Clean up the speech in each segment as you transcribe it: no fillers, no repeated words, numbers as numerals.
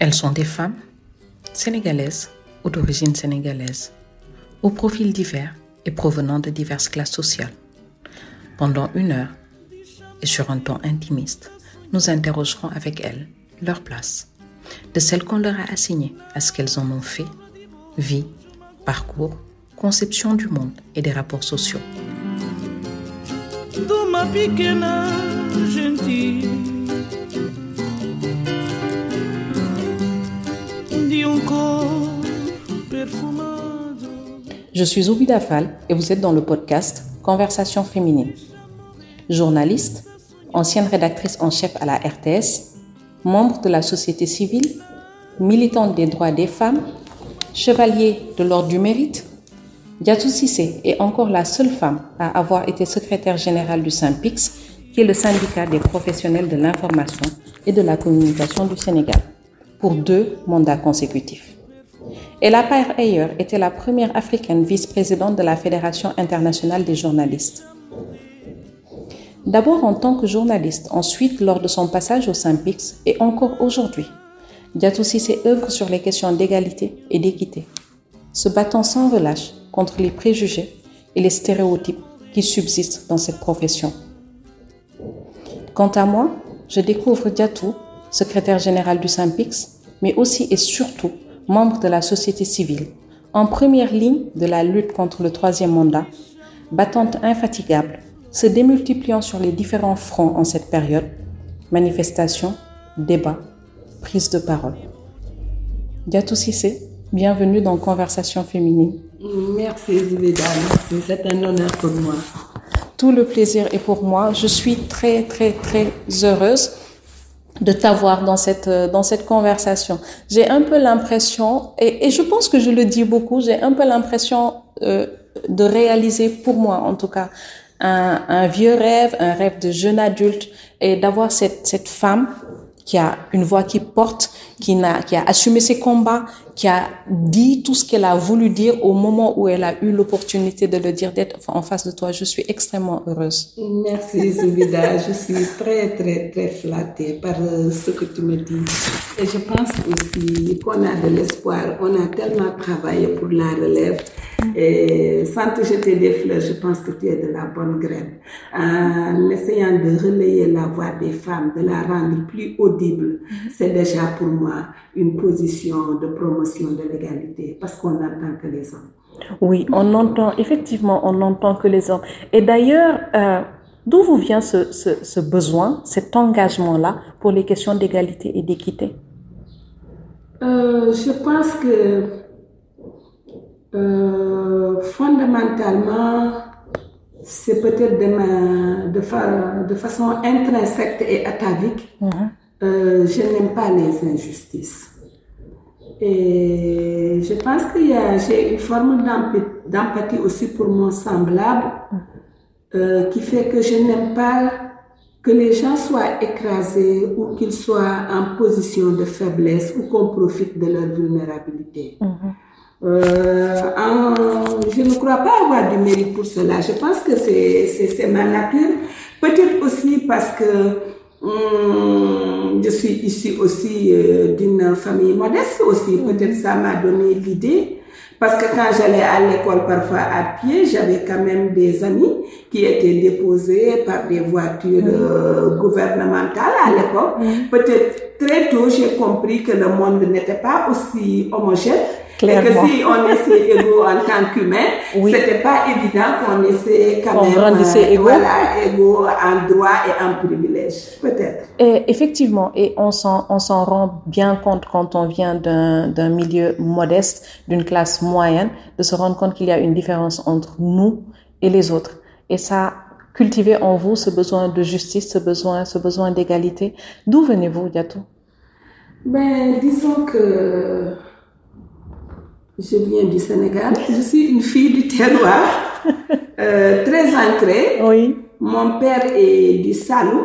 Elles sont des femmes sénégalaises ou d'origine sénégalaise, aux profils divers et provenant de diverses classes sociales. Pendant 1 heure, et sur un ton intimiste, nous interrogerons avec elles leur place, de celle qu'on leur a assignée à ce qu'elles en ont fait, vie, parcours, conception du monde et des rapports sociaux. Je suis Zoubida Fall et vous êtes dans le podcast Conversation féminine. Journaliste, ancienne rédactrice en chef à la RTS, membre de la société civile, militante des droits des femmes, chevalier de l'ordre du mérite, Diatou Cissé est encore la seule femme à avoir été secrétaire générale du SYNPICS, qui est le syndicat des professionnels de l'information et de la communication du Sénégal, pour 2 mandats consécutifs. Elle a par ailleurs été la première africaine vice-présidente de la Fédération internationale des journalistes. D'abord en tant que journaliste, ensuite lors de son passage au SYNPICS et encore aujourd'hui, Diatou Cissé œuvre sur les questions d'égalité et d'équité, se battant sans relâche contre les préjugés et les stéréotypes qui subsistent dans cette profession. Quant à moi, je découvre Diatou, secrétaire générale du SYNPICS, mais aussi et surtout membre de la société civile, en première ligne de la lutte contre le 3e mandat, battante infatigable, se démultipliant sur les différents fronts en cette période, manifestations, débats, prises de parole. Diatou Cissé, bienvenue dans Conversation féminine. Merci Zoubida, merci, c'est un honneur pour moi. Tout le plaisir est pour moi. Je suis très heureuse de t'avoir dans cette conversation. J'ai un peu l'impression, et je pense que je le dis beaucoup, j'ai un peu l'impression de réaliser, pour moi en tout cas, un vieux rêve, un rêve de jeune adulte, et d'avoir cette femme qui a une voix qui porte, qui a assumé ses combats, qui a dit tout ce qu'elle a voulu dire au moment où elle a eu l'opportunité de le dire, d'être en face de toi. Je suis extrêmement heureuse. Merci Zoubida, je suis très flattée par ce que tu me dis. Et je pense aussi qu'on a de l'espoir, on a tellement travaillé pour la relève. Et sans te jeter des fleurs, je pense que tu es de la bonne graine. En essayant de relayer la voix des femmes, de la rendre plus audible, c'est déjà pour moi une position de promotion de l'égalité, parce qu'on n'entend que les hommes. Oui, on entend que les hommes. Et d'ailleurs, d'où vous vient ce besoin, cet engagement-là pour les questions d'égalité et d'équité? Je pense que fondamentalement, c'est peut-être de façon intrinsèque et atavique. Je n'aime pas les injustices. Et je pense que j'ai une forme d'empathie aussi pour mon semblable, qui fait que je n'aime pas que les gens soient écrasés ou qu'ils soient en position de faiblesse ou qu'on profite de leur vulnérabilité. Je ne crois pas avoir du mérite pour cela. Je pense que c'est ma nature. Peut-être aussi parce que je suis issue aussi d'une famille modeste aussi. Peut-être ça m'a donné l'idée. Parce que quand j'allais à l'école parfois à pied, j'avais quand même des amis qui étaient déposés par des voitures gouvernementales à l'époque. Peut-être très tôt, j'ai compris que le monde n'était pas aussi homogène. Clairement. Et que si on essaie égaux en tant qu'humain, c'était pas évident qu'on essaie quand même égaux en droit et en privilège, peut-être. Et effectivement, et on s'en rend bien compte quand on vient d'un milieu modeste, d'une classe moyenne, de se rendre compte qu'il y a une différence entre nous et les autres. Et ça cultivé en vous ce besoin de justice, ce besoin d'égalité. D'où venez-vous, Diatou? Disons que je viens du Sénégal. Je suis une fille du terroir, très ancrée. Oui. Mon père est du Salou,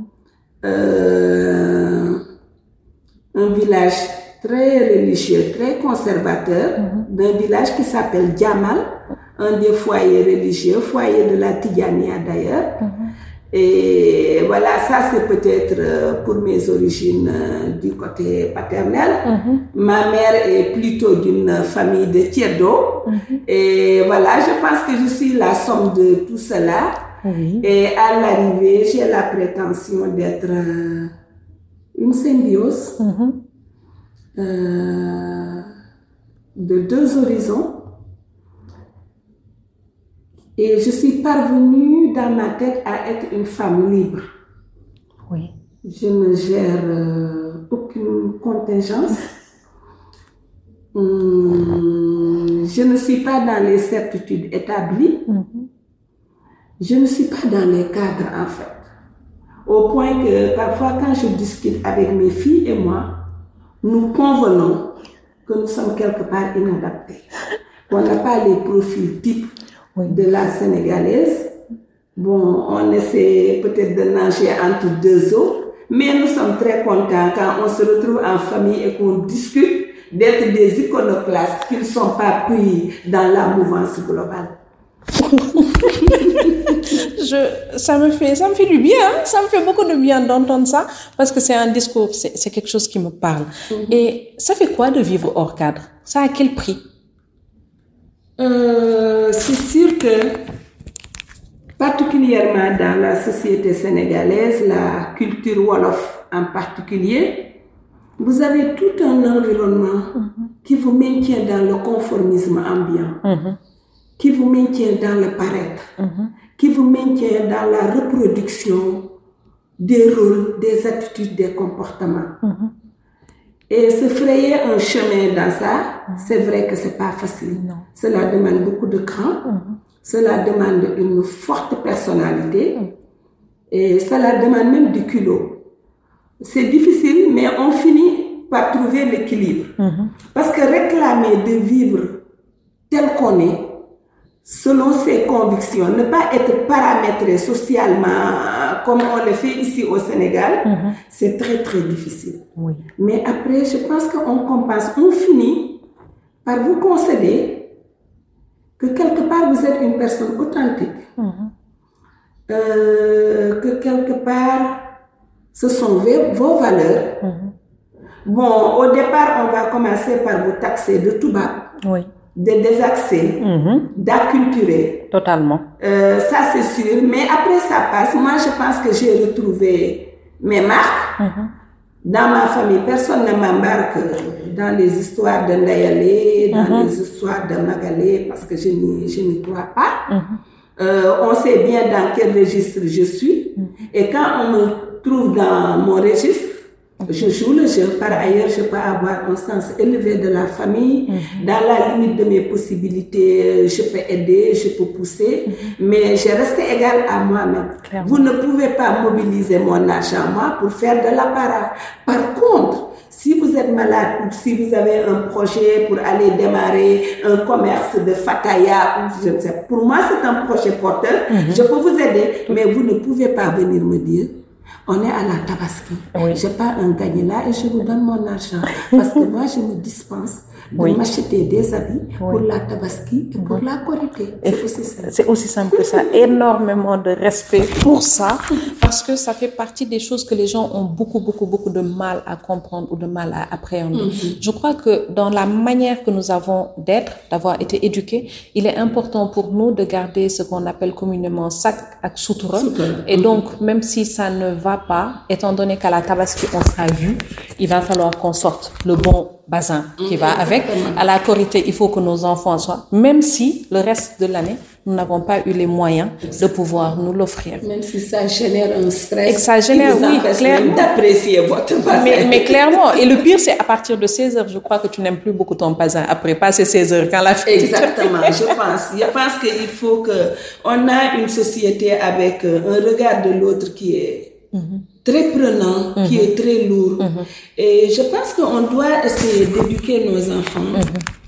un village très religieux, très conservateur, d'un village qui s'appelle Diamal, un des foyers religieux, foyer de la Tidjania d'ailleurs. Et voilà, ça c'est peut-être pour mes origines du côté paternel. Ma mère est plutôt d'une famille de Tiédo. Et voilà, je pense que je suis la somme de tout cela. Et à l'arrivée, j'ai la prétention d'être une symbiose de deux horizons. Et je suis parvenue dans ma tête à être une femme libre. Oui. Je ne gère aucune contingence. Je ne suis pas dans les certitudes établies. Je ne suis pas dans les cadres, en fait. Au point que parfois, quand je discute avec mes filles et moi, nous convenons que nous sommes quelque part inadaptés. On n'a pas les profils types de la sénégalaise. Bon, on essaie peut-être de nager entre deux eaux, mais nous sommes très contents quand on se retrouve en famille et qu'on discute d'être des iconoclastes qui ne sont pas pris dans la mouvance globale. Ça me fait du bien, ça me fait beaucoup de bien d'entendre ça, parce que c'est un discours, c'est quelque chose qui me parle. Et ça fait quoi de vivre hors cadre? Ça a quel prix? C'est sûr que, particulièrement dans la société sénégalaise, la culture wolof en particulier, vous avez tout un environnement qui vous maintient dans le conformisme ambiant, qui vous maintient dans le paraître, qui vous maintient dans la reproduction des rôles, des attitudes, des comportements. Et se frayer un chemin dans ça, c'est vrai que c'est pas facile. Non. Cela demande beaucoup de cran, cela demande une forte personnalité, et cela demande même du culot. C'est difficile, mais on finit par trouver l'équilibre. Parce que réclamer de vivre tel qu'on est, selon ses convictions, ne pas être paramétré socialement comme on le fait ici au Sénégal, c'est très très difficile. Mais après, je pense qu'on compense, on finit par vous concéder que quelque part vous êtes une personne authentique, que quelque part ce sont vos valeurs. Bon, au départ, on va commencer par vous taxer de tout bas. De désaxer, d'acculturer. Totalement. Ça, c'est sûr. Mais après, ça passe. Moi, je pense que j'ai retrouvé mes marques. Dans ma famille, personne ne m'embarque dans les histoires de Ndayale, dans les histoires de Magalé, parce que je n'y crois pas. On sait bien dans quel registre je suis. Et quand on me trouve dans mon registre, je joue le jeu. Par ailleurs, je peux avoir un sens élevé de la famille. Dans la limite de mes possibilités, je peux aider, je peux pousser. Mais je reste égale à moi-même. Vous ne pouvez pas mobiliser mon argent, moi, pour faire de l'apparat. Par contre, si vous êtes malade ou si vous avez un projet pour aller démarrer un commerce de fataya, ou je ne sais, pour moi, c'est un projet porteur. Je peux vous aider, mais vous ne pouvez pas venir me dire on est à la Tabaski. J'ai pas un gagné là et je vous donne mon argent. Parce que moi, je me dispense de m'acheter des habits pour la Tabaski et pour la Korité. C'est aussi simple que ça. Énormément de respect pour ça, parce que ça fait partie des choses que les gens ont beaucoup de mal à comprendre ou de mal à appréhender. Je crois que dans la manière que nous avons d'être, d'avoir été éduqués, il est important pour nous de garder ce qu'on appelle communément sac à sutura. Et donc, même si ça ne va pas, étant donné qu'à la Tabaski, on sera vu, il va falloir qu'on sorte le bon bazin qui va avec. À la Korité, il faut que nos enfants soient, même si le reste de l'année, nous n'avons pas eu les moyens de pouvoir nous l'offrir. Même si ça génère un stress. Et que ça génère, oui, clairement. D'apprécier votre bazin. Mais clairement. Et le pire, c'est à partir de 16h, je crois que tu n'aimes plus beaucoup ton bazin. Après, passer 16h, quand la fête. Exactement, je pense qu'il faut qu'on a une société avec un regard de l'autre qui est très prenant, qui est très lourd. Et je pense qu'on doit essayer d'éduquer nos enfants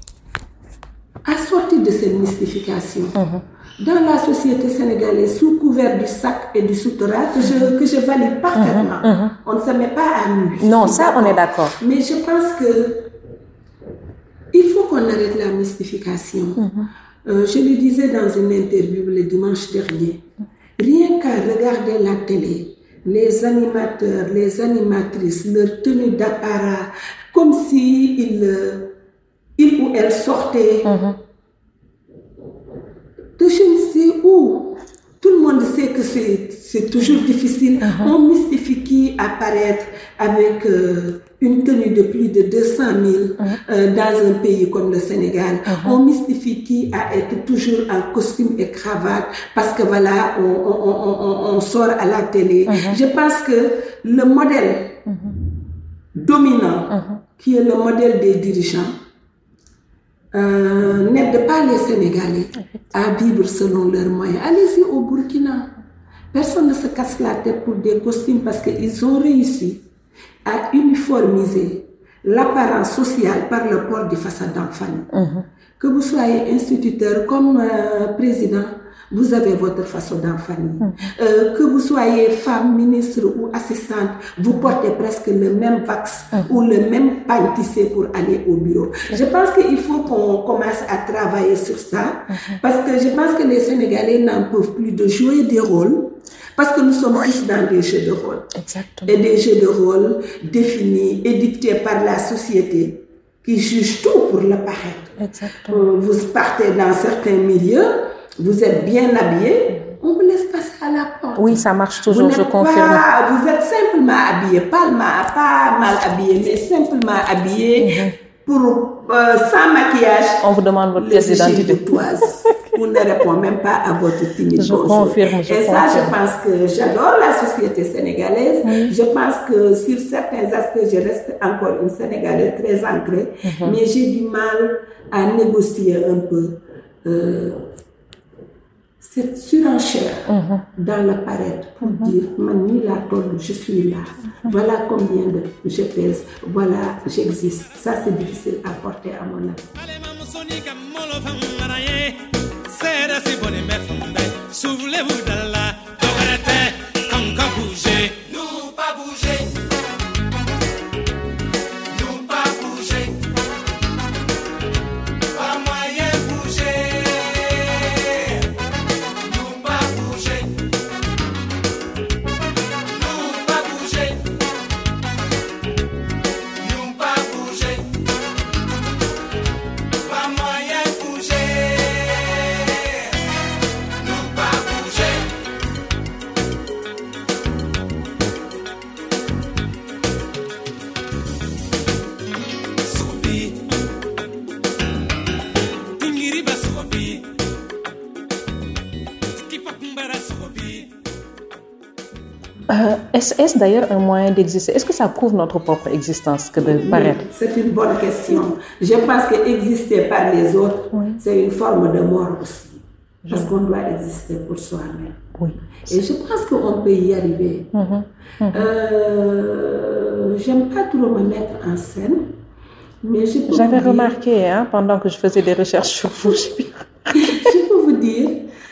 à sortir de cette mystification. Dans la société sénégalaise, sous couvert du sac et du souterrain, que je valide parfaitement, on ne se met pas à nu. Non, ça, on est d'accord. Mais je pense que il faut qu'on arrête la mystification. Je le disais dans une interview le dimanche dernier. Rien qu'à regarder la télé, les animateurs, les animatrices, leur tenue d'apparat, comme si il ou elle sortait de je ne sais où. Tout le monde sait que c'est toujours difficile. On mystifie qui apparaître avec une tenue de plus de 200 000 dans un pays comme le Sénégal. On mystifie qui à être toujours en costume et cravate parce que voilà, on sort à la télé. Je pense que le modèle dominant, qui est le modèle des dirigeants, n'aide pas les Sénégalais à vivre selon leurs moyens. Allez-y au Burkina. Personne ne se casse la tête pour des costumes parce qu'ils ont réussi à uniformiser l'apparence sociale par le port du façade en famille. Que vous soyez instituteur comme président, vous avez votre façon d'en famille. Que vous soyez femme, ministre ou assistante, vous portez presque le même vax ou le même pagne tissé pour aller au bureau. Je pense qu'il faut qu'on commence à travailler sur ça parce que je pense que les Sénégalais n'en peuvent plus de jouer des rôles parce que nous sommes tous dans des jeux de rôle. Exactement. Et des jeux de rôle définis, édictés par la société qui juge tout pour le paraître. Exactement. Vous partez dans certains milieux, vous êtes bien habillé, on vous laisse passer à la porte. Oui, ça marche toujours, je confirme. Vous êtes simplement habillé, pas mal habillé, mais simplement habillé pour sans maquillage. On vous demande votre pièce d'identité. On ne répond même pas à votre timide bonjour. Je confirme. Ça, je pense que j'adore la société sénégalaise. Je pense que sur certains aspects, je reste encore une Sénégalaise très ancrée, mais j'ai du mal à négocier un peu cette surenchère dans le paraître pour dire Mani la tolle, je suis là, voilà combien de je pèse, voilà j'existe. Ça c'est difficile à porter à mon avis. Nous pas bouger. Est-ce d'ailleurs un moyen d'exister? Est-ce que ça prouve notre propre existence que de paraître? C'est une bonne question. Je pense qu'exister par les autres, c'est une forme de mort aussi. Parce qu'on doit exister pour soi-même. Oui. Et je pense qu'on peut y arriver. J'aime pas trop me mettre en scène, mais j'avais remarqué pendant que je faisais des recherches sur vous. Je peux vous dire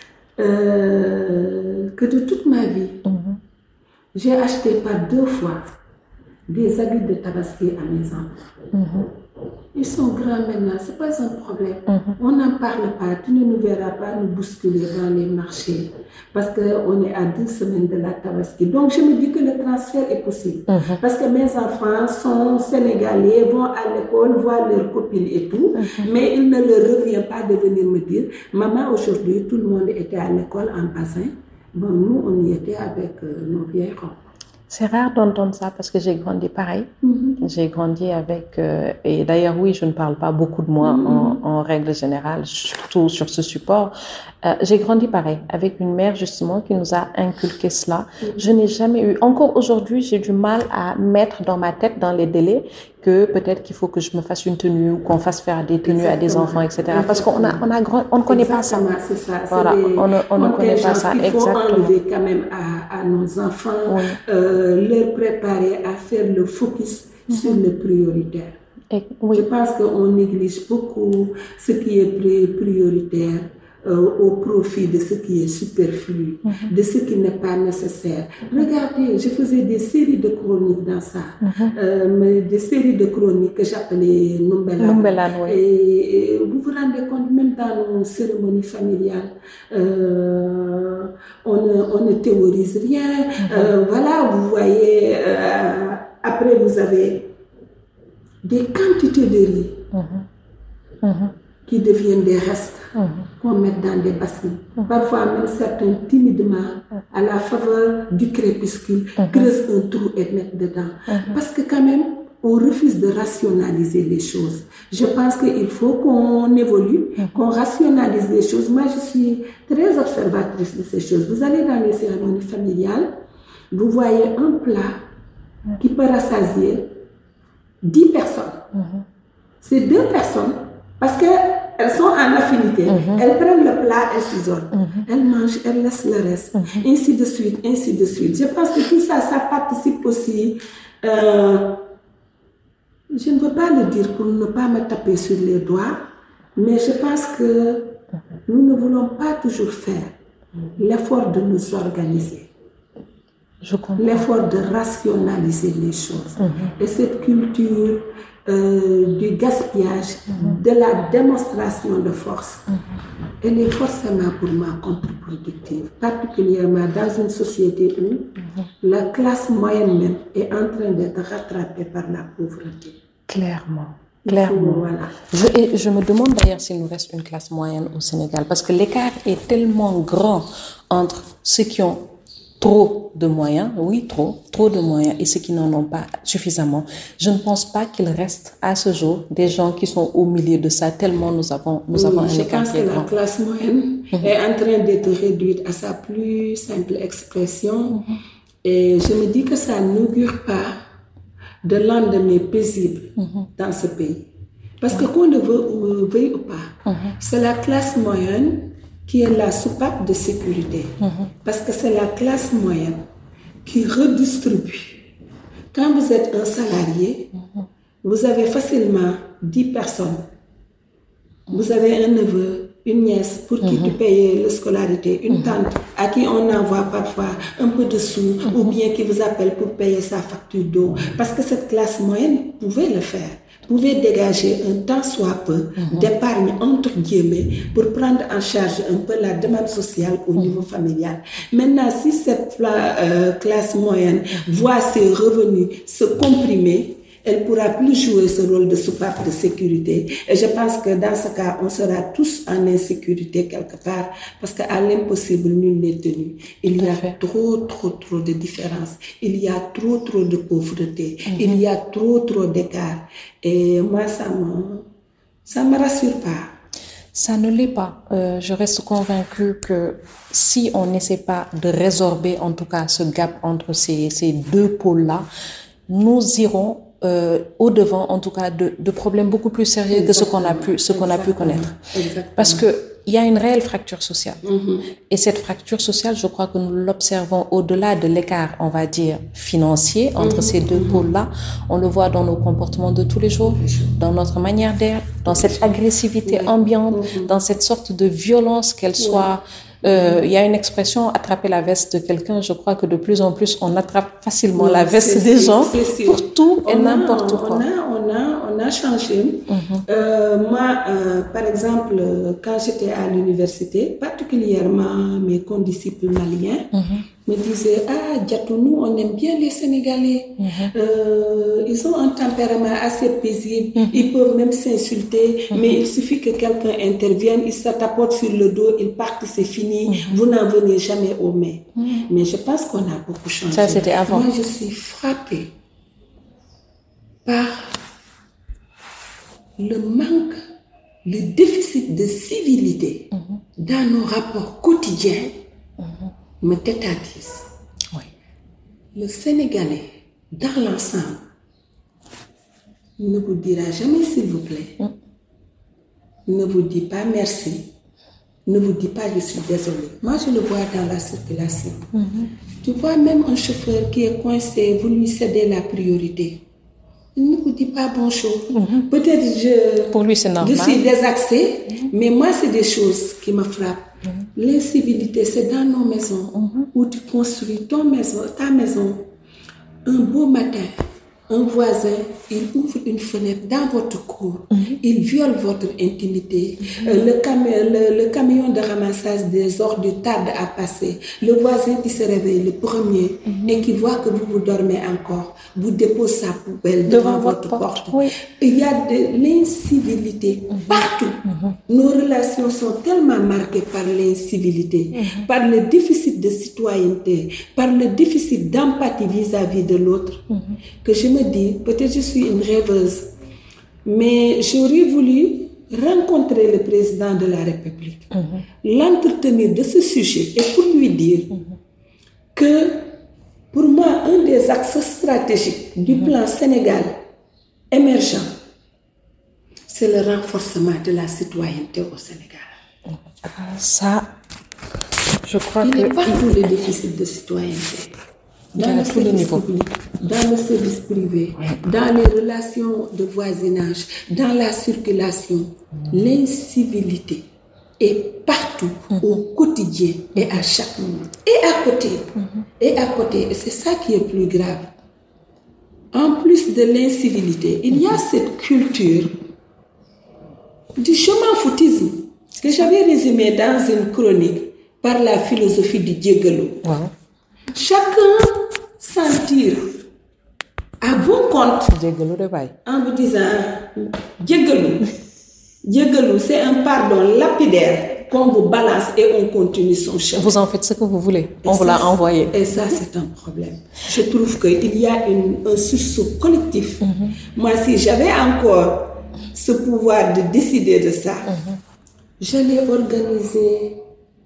que de toute ma vie, j'ai acheté par 2 fois des habits de Tabaski à mes enfants. Ils sont grands maintenant, ce n'est pas un problème. On n'en parle pas, tu ne nous verras pas nous bousculer dans les marchés parce qu'on est à 2 semaines de la Tabaski. Donc je me dis que le transfert est possible parce que mes enfants sont sénégalais, vont à l'école, voient leurs copines et tout, mais il ne leur revient pas de venir me dire « Maman, aujourd'hui, tout le monde était à l'école en bassin. » Bon, nous, on y était avec nos vieilles robes. C'est rare d'entendre ça parce que j'ai grandi pareil. J'ai grandi avec... et d'ailleurs, oui, je ne parle pas beaucoup de moi en règle générale, surtout sur ce support. J'ai grandi pareil, avec une mère justement qui nous a inculqué cela. Je n'ai jamais eu... Encore aujourd'hui, j'ai du mal à mettre dans ma tête, dans les délais, que peut-être qu'il faut que je me fasse une tenue ou qu'on fasse faire des tenues à des enfants, etc. Parce qu'on ne connaît pas ça. C'est ça. Voilà, on ne connaît pas ça. Il faut enlever quand même à nos enfants, leur préparer à faire le focus sur le prioritaire. Je pense qu'on néglige beaucoup ce qui est prioritaire au profit de ce qui est superflu, de ce qui n'est pas nécessaire. Regardez, je faisais des séries de chroniques dans ça, des séries de chroniques que j'appelais Numbelan. Oui. Et vous vous rendez compte, même dans nos cérémonies familiales, on ne théorise rien. Voilà, vous voyez, après vous avez des quantités de riz qui deviennent des restes qu'on met dans des bassins. Parfois même certains timidement, à la faveur du crépuscule, creusent un trou et mettent dedans. Parce que quand même, on refuse de rationaliser les choses. Je pense qu'il faut qu'on évolue, qu'on rationalise les choses. Moi, je suis très observatrice de ces choses. Vous allez dans les cérémonies familiales, vous voyez un plat qui peut rassasier 10 personnes. C'est 2 personnes, parce qu'elles sont en affinité. Elles prennent le plat, elles s'isolent. Elles mangent, elles laissent le reste. Ainsi de suite, ainsi de suite. Je pense que tout ça, ça participe aussi... je ne veux pas le dire pour ne pas me taper sur les doigts, mais je pense que nous ne voulons pas toujours faire l'effort de nous organiser. L'effort de rationaliser les choses. Et cette culture du gaspillage, de la démonstration de force, elle est forcément pour moi contre-productive, particulièrement dans une société où la classe moyenne même est en train d'être rattrapée par la pauvreté. Clairement. Voilà. Je me demande d'ailleurs s'il nous reste une classe moyenne au Sénégal, parce que l'écart est tellement grand entre ceux qui ont trop de moyens, oui, trop de moyens, et ceux qui n'en ont pas suffisamment. Je ne pense pas qu'il reste à ce jour des gens qui sont au milieu de ça, tellement nous avons un écart qui est grand. Je pense que la classe moyenne est en train d'être réduite à sa plus simple expression, et je me dis que ça n'augure pas de lendemain paisible dans ce pays. Parce que qu'on le veuille ou pas, c'est la classe moyenne qui est la soupape de sécurité. Parce que c'est la classe moyenne qui redistribue. Quand vous êtes un salarié, vous avez facilement 10 personnes. Vous avez un neveu, une nièce pour qui tu payes la scolarité, une tante à qui on envoie parfois un peu de sous ou bien qui vous appelle pour payer sa facture d'eau. Parce que cette classe moyenne pouvait le faire. Pouvez dégager un tant soit peu d'épargne entre guillemets pour prendre en charge un peu la demande sociale au niveau familial. Maintenant, si cette classe moyenne voit ses revenus se comprimer, elle ne pourra plus jouer ce rôle de soupape de sécurité. Et je pense que dans ce cas, on sera tous en insécurité quelque part, parce qu'à l'impossible, nul n'est tenu. Il y a trop de différences. Il y a trop de pauvreté. Il y a trop d'écart. Et moi, ça me rassure pas. Ça ne l'est pas. Je reste convaincue que si on n'essaie pas de résorber, en tout cas, ce gap entre ces deux pôles-là, nous irons au-devant, en tout cas, de problèmes beaucoup plus sérieux que ce qu'on a pu connaître. Exactement. Parce que il y a une réelle fracture sociale. Et cette fracture sociale, je crois que nous l'observons au-delà de l'écart, on va dire, financier entre ces deux pôles-là. On le voit dans nos comportements de tous les jours, dans notre manière d'être, dans cette agressivité ambiante, dans cette sorte de violence, qu'elle soit... Il y a une expression, attraper la veste de quelqu'un. Je crois que de plus en plus, on attrape facilement la veste des gens pour tout et n'importe quoi. On a changé. Moi, par exemple, quand j'étais à l'université, particulièrement mes condisciples maliens me disaient: ah, Diatou, nous, on aime bien les Sénégalais. Ils ont un tempérament assez paisible. Ils peuvent même s'insulter, mais il suffit que quelqu'un intervienne, ils se tapotent sur le dos, ils partent, c'est fini. Vous n'en venez jamais au mai. Mais je pense qu'on a beaucoup changé. Ça, c'était avant. Moi, je suis frappée par le manque, le déficit de civilité dans nos rapports quotidiens me tétanise. Oui. Le Sénégalais, dans l'ensemble, ne vous dira jamais s'il vous plaît, ne vous dit pas merci, ne vous dit pas je suis désolé. Moi, je le vois dans la circulation. Tu vois même un chauffeur qui est coincé, vous lui cédez la priorité. il ne vous dit pas bonjour. Peut-être Pour lui, c'est normal. je suis désaxée, mais moi, c'est des choses qui me frappent. L'incivilité, c'est dans nos maisons où tu construis ta maison. Un beau matin, un voisin, il ouvre une fenêtre dans votre cour, il viole votre intimité. Le camion de ramassage des ordures tarde à passer. Le voisin qui se réveille le premier et qui voit que vous dormez encore, vous dépose sa poubelle devant votre porte. Oui. Il y a de l'incivilité partout. Nos relations sont tellement marquées par l'incivilité, par le déficit de citoyenneté, par le déficit d'empathie vis-à-vis de l'autre, que je me dis, peut-être je suis une rêveuse, mais j'aurais voulu rencontrer le président de la République, l'entretenir de ce sujet et pour lui dire que pour moi, un des axes stratégiques du plan Sénégal émergent, c'est le renforcement de la citoyenneté au Sénégal. Ça, je crois Il que... est partout le déficit de citoyenneté. Dans le service public, dans le service privé, dans les relations de voisinage, dans la circulation, l'incivilité est partout, au quotidien et à chaque moment. Et à côté, et c'est ça qui est plus grave. En plus de l'incivilité, il y a cette culture du je m'en foutisme que j'avais résumé dans une chronique par la philosophie du Djegelou. Wow. Chacun s'en tire à bon compte en vous disant Djegelou, c'est un pardon lapidaire qu'on vous balance et on continue son chemin. Vous en faites ce que vous voulez. On vous l'a envoyé. Et ça, c'est un problème. Je trouve qu'il y a un sursaut collectif. Moi, si j'avais encore ce pouvoir de décider de ça, j'allais organiser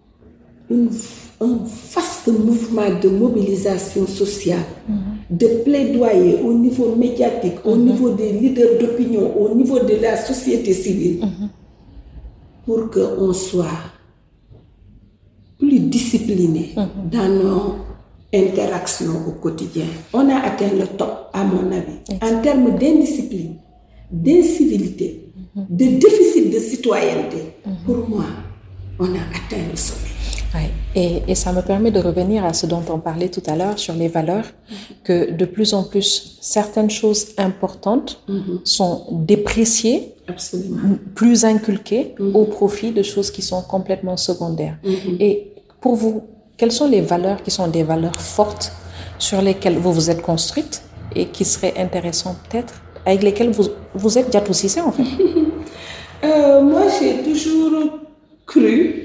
un vaste mouvement de mobilisation sociale, de plaidoyer au niveau médiatique, au niveau des leaders d'opinion, au niveau de la société civile, pour qu'on soit plus discipliné dans nos interactions au quotidien. On a atteint le top, à mon avis, en termes d'indiscipline, d'incivilité, de déficit de citoyenneté. Pour moi, on a atteint le sommet. Ouais. Et ça me permet de revenir à ce dont on parlait tout à l'heure sur les valeurs, que de plus en plus, certaines choses importantes sont dépréciées, absolument, plus inculquées au profit de choses qui sont complètement secondaires. Et pour vous, quelles sont les valeurs qui sont des valeurs fortes sur lesquelles vous vous êtes construite et qui seraient intéressantes peut-être, avec lesquelles vous êtes Diatou Cissé en fait? Moi, j'ai toujours cru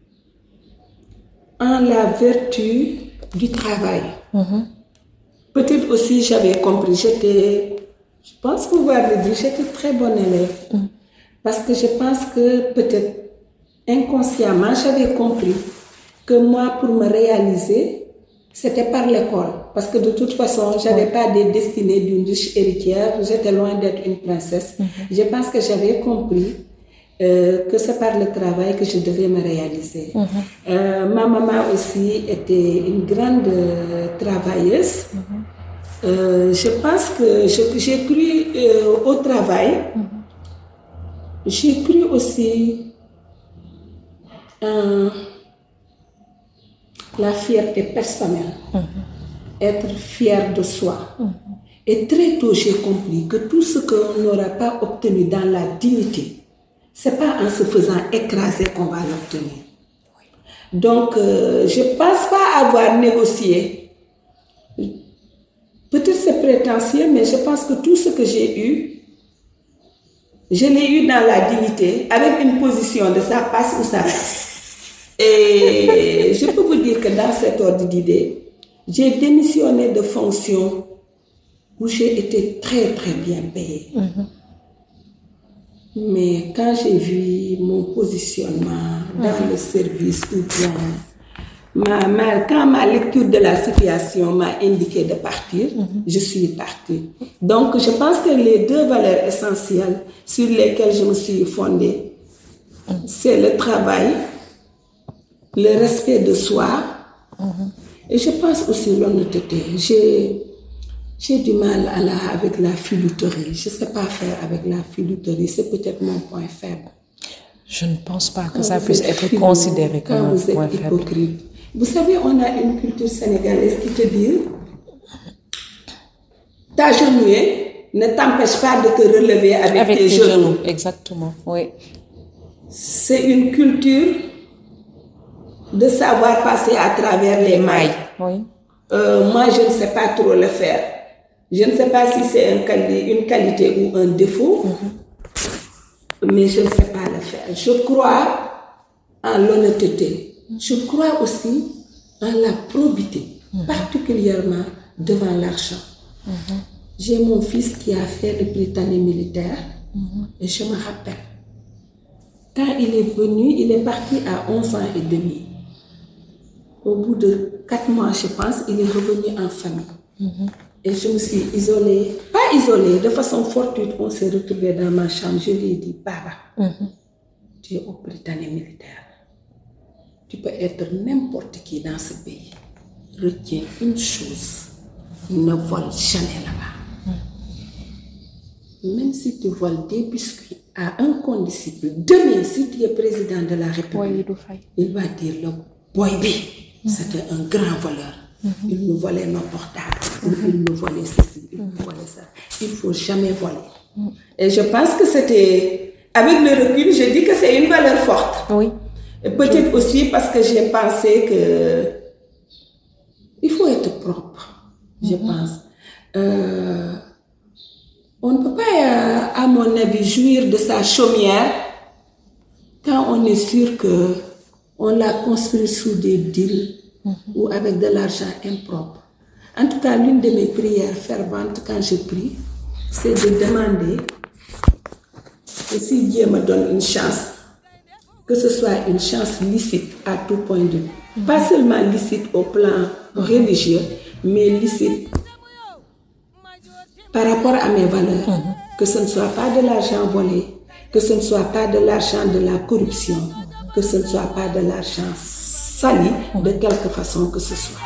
en la vertu du travail. Peut-être aussi j'avais compris, je pense pouvoir le dire, j'étais très bonne élève. Parce que je pense que peut-être inconsciemment, j'avais compris que moi, pour me réaliser, c'était par l'école. Parce que de toute façon, je n'avais pas des destinées d'une riche héritière, j'étais loin d'être une princesse. Je pense que j'avais compris que c'est par le travail que je devais me réaliser. Ma maman aussi était une grande travailleuse. Je pense que j'ai cru au travail. J'ai cru aussi la fierté personnelle. Être fier de soi. Et très tôt, j'ai compris que tout ce qu'on n'aura pas obtenu dans la dignité, c'est pas en se faisant écraser qu'on va l'obtenir. Donc, je ne pense pas avoir négocié. Peut-être c'est prétentieux, mais je pense que tout ce que j'ai eu, je l'ai eu dans la dignité, avec une position de ça passe ou ça passe. Et je peux vous dire que dans cet ordre d'idée, j'ai démissionné de fonctions où j'ai été très très bien payée. Mais quand j'ai vu mon positionnement dans le service ou bien, quand ma lecture de la situation m'a indiqué de partir, je suis partie. Donc je pense que les deux valeurs essentielles sur lesquelles je me suis fondée, c'est le travail, le respect de soi, et je pense aussi l'honnêteté. J'ai du mal avec la filouterie. Je ne sais pas faire avec la filouterie. C'est peut-être mon point faible. Je ne pense pas que ça puisse être considéré comme un point faible. Hypocrite. Vous savez, on a une culture sénégalaise qui te dit t'agenouiller ne t'empêche pas de te relever avec tes genoux. Exactement, oui. C'est une culture de savoir passer à travers les mailles. Oui. Moi, je ne sais pas trop le faire. Je ne sais pas si c'est une qualité ou un défaut, mais je ne sais pas le faire. Je crois en l'honnêteté. Je crois aussi en la probité, particulièrement devant l'argent. J'ai mon fils qui a fait le Britannique militaire et je me rappelle, quand il est venu, il est parti à 11 ans et demi. Au bout de 4 mois, je pense, il est revenu en famille. Et je me suis isolée, pas isolée, de façon fortuite, on s'est retrouvés dans ma chambre. Je lui ai dit, Baba, tu es au Britannique militaire. Tu peux être n'importe qui dans ce pays. Retiens une chose, ne vole jamais là-bas. Même si tu voles des biscuits à un condisciple, demain, si tu es président de la République, il va dire, le boy B, c'était un grand voleur. Il nous volait nos portables, il nous volait ceci, il nous volait ça. Il ne faut jamais voler. Et je pense que c'était, avec le recul, je dis que c'est une valeur forte. Oui. Et peut-être aussi parce que j'ai pensé que il faut être propre, je pense. On ne peut pas, à mon avis, jouir de sa chaumière quand on est sûr qu'on l'a construit sous des deals ou avec de l'argent impropre. En tout cas, l'une de mes prières ferventes quand je prie, c'est de demander que si Dieu me donne une chance, que ce soit une chance licite à tout point de vue. Pas seulement licite au plan religieux, mais licite par rapport à mes valeurs. Que ce ne soit pas de l'argent volé, que ce ne soit pas de l'argent de la corruption, que ce ne soit pas de l'argent sali de quelque façon que ce soit.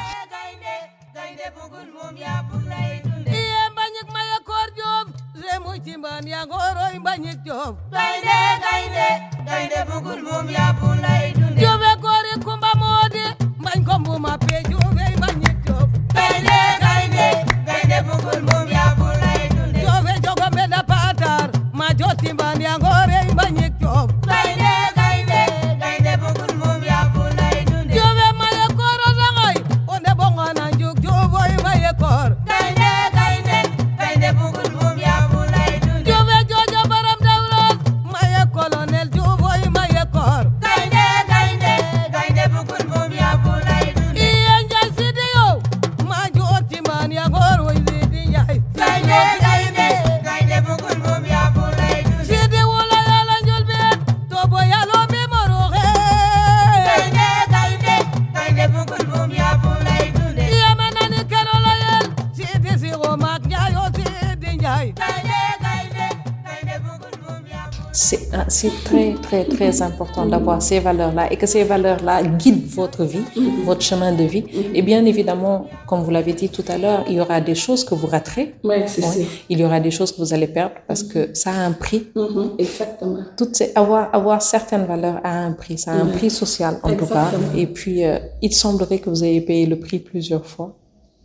C'est très, très, très important d'avoir ces valeurs-là et que ces valeurs-là guident votre vie, votre chemin de vie. Et bien évidemment, comme vous l'avez dit tout à l'heure, il y aura des choses que vous raterez. Oui, c'est ça. Il y aura des choses que vous allez perdre parce que ça a un prix. Exactement. Avoir certaines valeurs a un prix. Ça a un prix social en tout cas. Et puis, il semblerait que vous ayez payé le prix plusieurs fois.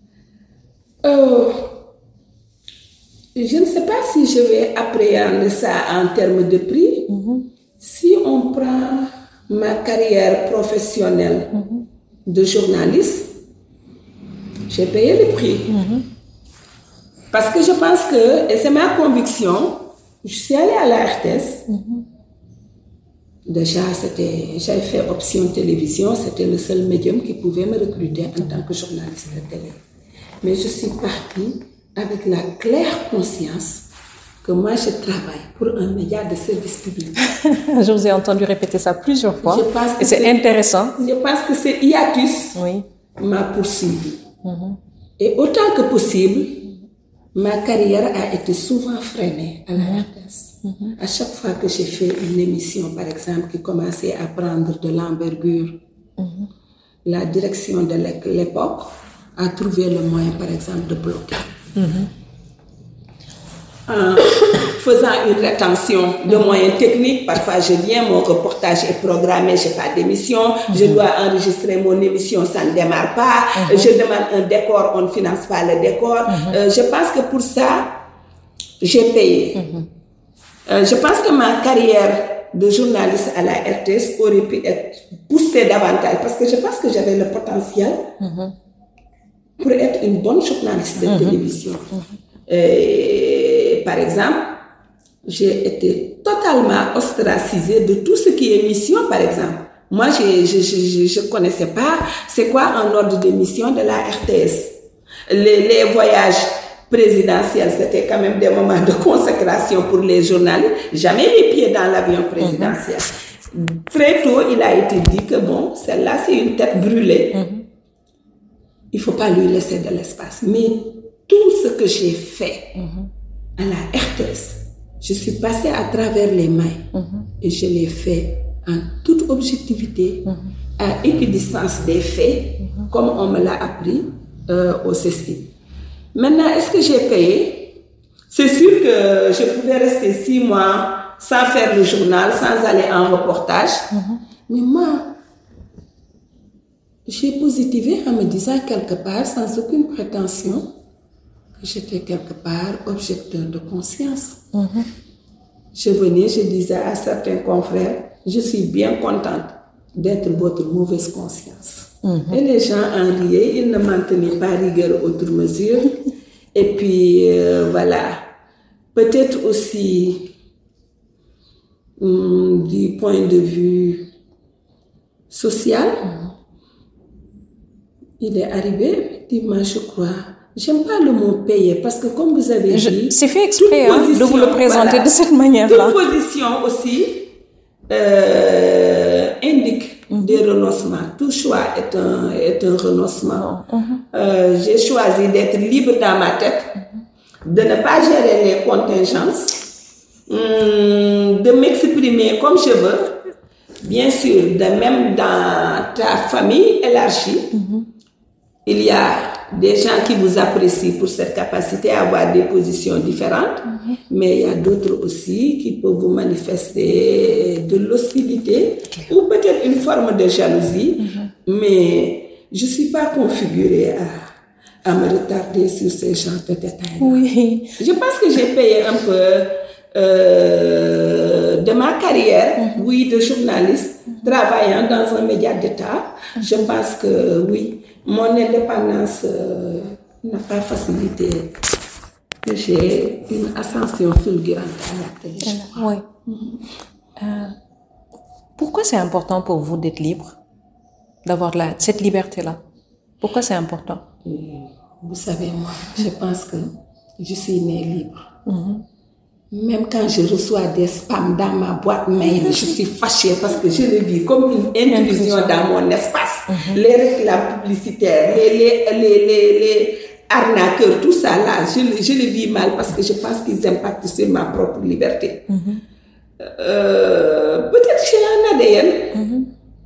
Je ne sais pas si je vais appréhender ça en termes de prix. Si on prend ma carrière professionnelle de journaliste, j'ai payé le prix. Parce que je pense que, et c'est ma conviction, je suis allée à la RTS. Déjà, j'avais fait option télévision, c'était le seul médium qui pouvait me recruter en tant que journaliste de télé. Mais je suis partie avec la claire conscience que moi je travaille pour un média de service public. Je vous ai entendu répéter ça plusieurs fois et c'est intéressant. Je pense que c'est hiatus m'a poursuivi. Et autant que possible, ma carrière a été souvent freinée à la RTS. À chaque fois que j'ai fait une émission, par exemple, qui commençait à prendre de l'envergure, la direction de l'époque a trouvé le moyen, par exemple, de bloquer. En faisant une rétention de moyens techniques, parfois je viens, mon reportage est programmé, je n'ai pas d'émission, je dois enregistrer mon émission, ça ne démarre pas, je demande un décor, on ne finance pas le décor. Je pense que pour ça, j'ai payé. Je pense que ma carrière de journaliste à la RTS aurait pu être poussée davantage parce que je pense que j'avais le potentiel pour être une bonne journaliste de télévision. Par exemple, j'ai été totalement ostracisée de tout ce qui est mission, par exemple. Moi, je connaissais pas c'est quoi un ordre de mission de la RTS. Les voyages présidentiels, c'était quand même des moments de consécration pour les journalistes. Jamais les pieds dans l'avion présidentiel. Très tôt, il a été dit que bon, celle-là, c'est une tête brûlée. Il faut pas lui laisser de l'espace. Mais tout ce que j'ai fait à la RTS, je suis passée à travers les mailles et je l'ai fait en toute objectivité, à équidistance des faits, comme on me l'a appris au CESTI. Maintenant, est-ce que j'ai payé? C'est sûr que je pouvais rester 6 mois sans faire le journal, sans aller en reportage. Mais moi, j'ai positivé en me disant quelque part, sans aucune prétention, que j'étais quelque part objecteur de conscience. Je venais, je disais à certains confrères, je suis bien contente d'être votre mauvaise conscience. Et les gens en riaient, ils ne m'en tenaient pas rigueur outre mesure. Et puis, voilà. Peut-être aussi, du point de vue social, il est arrivé, effectivement, je crois. J'aime pas le mot payer parce que, comme vous avez dit, c'est fait exprès de vous le présenter de cette manière-là. Toute position aussi indique des renoncements. Tout choix est un renoncement. J'ai choisi d'être libre dans ma tête, de ne pas gérer les contingences, de m'exprimer comme je veux. Bien sûr, même dans ta famille élargie, il y a des gens qui vous apprécient pour cette capacité à avoir des positions différentes, mais il y a d'autres aussi qui peuvent vous manifester de l'hostilité ou peut-être une forme de jalousie, mais je ne suis pas configurée à me retarder sur ces genres de détails. Je pense que j'ai payé un peu de ma carrière, de journaliste, travaillant dans un média d'État. Je pense que mon indépendance n'a pas facilité que j'ai une ascension fulgurante à la télé. Pourquoi c'est important pour vous d'être libre, d'avoir cette liberté-là? Pourquoi c'est important? Vous savez, moi, je pense que je suis née libre. Même quand je reçois des spams dans ma boîte mail, je suis fâchée parce que je le vis comme une intrusion dans mon espace. Les réclames publicitaires, les arnaqueurs, tout ça là, je le vis mal parce que je pense qu'ils impactent sur ma propre liberté. Peut-être j'ai un ADN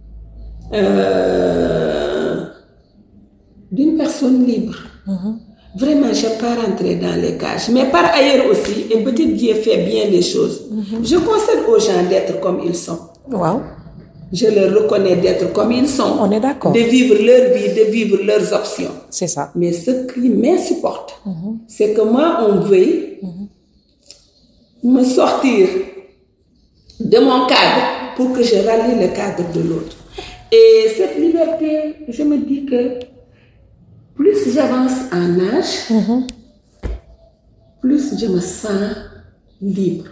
d'une personne libre. Vraiment, je n'ai pas rentré dans les cages. Mais par ailleurs aussi, et peut-être Dieu fait bien les choses, je conseille aux gens d'être comme ils sont. Je leur reconnais d'être comme ils sont. On est d'accord. De vivre leur vie, de vivre leurs options. C'est ça. Mais ce qui m'insupporte, c'est que moi, on veuille me sortir de mon cadre pour que je rallie le cadre de l'autre. Et cette liberté, je me dis que plus j'avance en âge, plus je me sens libre.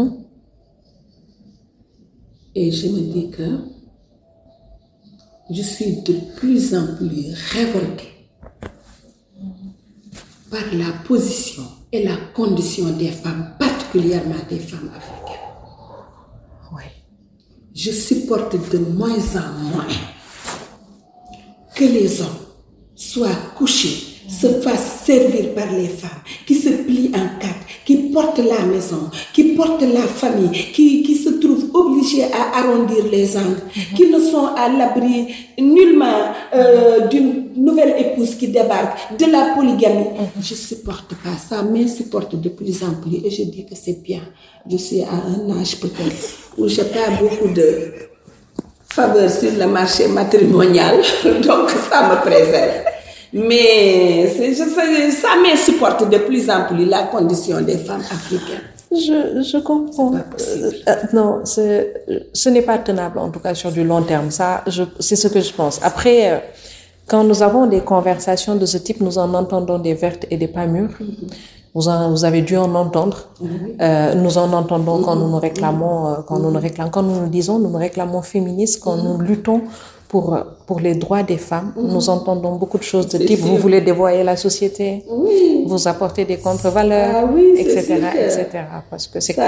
Et je me dis que je suis de plus en plus révoltée par la position et la condition des femmes, particulièrement des femmes africaines. Je supporte de moins en moins que les hommes soient couchés, se fassent servir par les femmes, qui se plient en quatre, qui portent la maison, qui portent la famille, qui se trouvent obligés obligés à arrondir les angles, qui ne sont à l'abri nullement d'une nouvelle épouse qui débarque, de la polygamie. Je ne supporte pas ça, m'insupporte de plus en plus et je dis que c'est bien. Je suis à un âge peut-être où je n'ai pas beaucoup de faveur sur le marché matrimonial, donc ça me préserve. Mais ça m'insupporte de plus en plus la condition des femmes africaines. Je comprends. Non, ce n'est pas tenable, en tout cas sur du long terme. Ça, c'est ce que je pense. Après, quand nous avons des conversations de ce type, nous en entendons des vertes et des pas mûres. Vous avez dû en entendre. Nous en entendons quand nous nous réclamons, quand nous nous disons, nous nous réclamons féministes, quand nous luttons pour les droits des femmes. Nous entendons beaucoup de choses de type, vous voulez dévoyer la société, vous apportez des contre-valeurs, etc., etc. Parce que ça